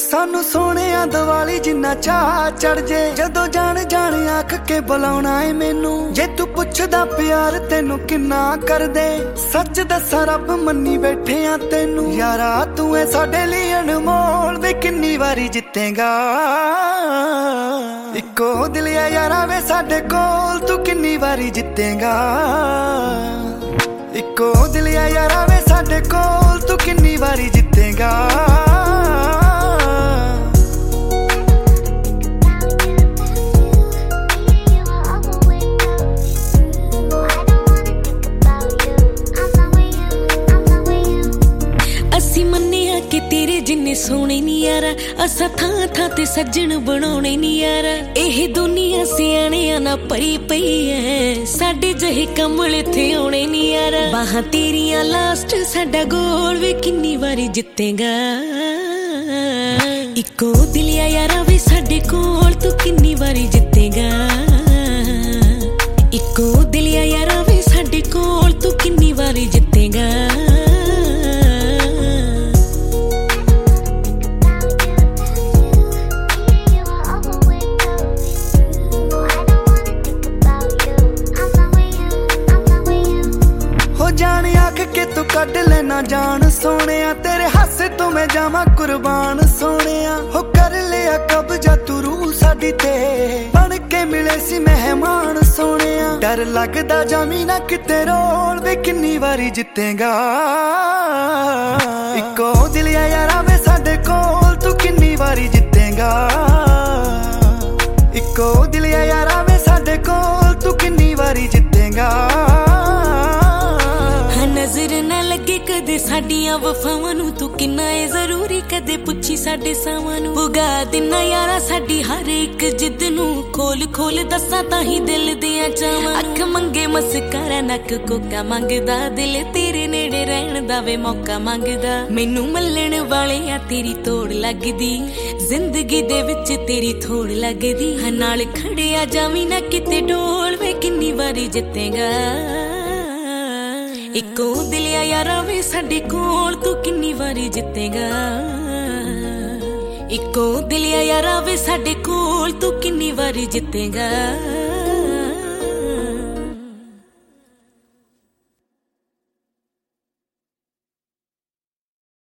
सानू सोहणिया दिवाली जिन्ना चाह चढ़ जे जदों जान जान आख के बुलाउणा है मैनू जे तू पुछदा प्यार तेनू किन्ना कर दे सच दसा रब मन्नी बैठे आ तेनू यारा तू है साडे लई अनमोल वे किन्नी वारी जितेगा इको दिल है यारा वे साडे कोल तू किन्नी वारी जितेगा इको दिल है यारा वे साडे कोल तू किन्नी वारी जितेगा तेरे जिन्ने सोने नी यारा असा थां थां ते सज्जन बनाने नी यारा एह दुनिया सियाणिया ना परी पई है साडे जहे कमल इत्थे आउणे नी यारा बाहां तेरियां लास्ट साडा गोल वे किन्नी वारी जितेगा इको दिल आ यारा वे साडे कोल तू किन्नी वारी जितेगा इको दिल आ यारा वे साडे कोल तू किन्नी वारी जितेगा जान आख के तू कड लेना जान सोने तेरे हासे तो मैं जावा कुर्बान सोने हो कर लिया कब्जा तू रूह साडी ते बन के मिले सी मेहमान सोने डर लगदा जामी ना किते रोल वे किन्नी वारी जितेगा इको दिल है यारा वे साडे कोल तू किन्नी वारी जितेगा इको दिल है यारा वे साडे कोल तू किन्नी वारी जितेगा नजर न लगे कदे साडियां वफावां नू तू किन्ना है जरूरी कदे पुछी साडे सावां नू पुगा दिना यारा साडी हर एक जिद नू खोल खोल दसा ताही दिल दियां चावां अख मंगे मस्करा नक कोका मंगदा दिल तेरे नेड़े रहण दा वे मौका मंगदा मैनू मल्लण वाले आ तेरी तोड़ लगदी जिंदगी दे विच तेरी थोड़ लगदी हां नाल खड़िया जावी ना किते डोल वे किन्नी वारी जितेगा इको दिल आ यारा वे साडे कोल तू किन्नी वारी जितेगा इको दिल आ यारा वे साडे कोल तू किन्नी वारी जितेगा।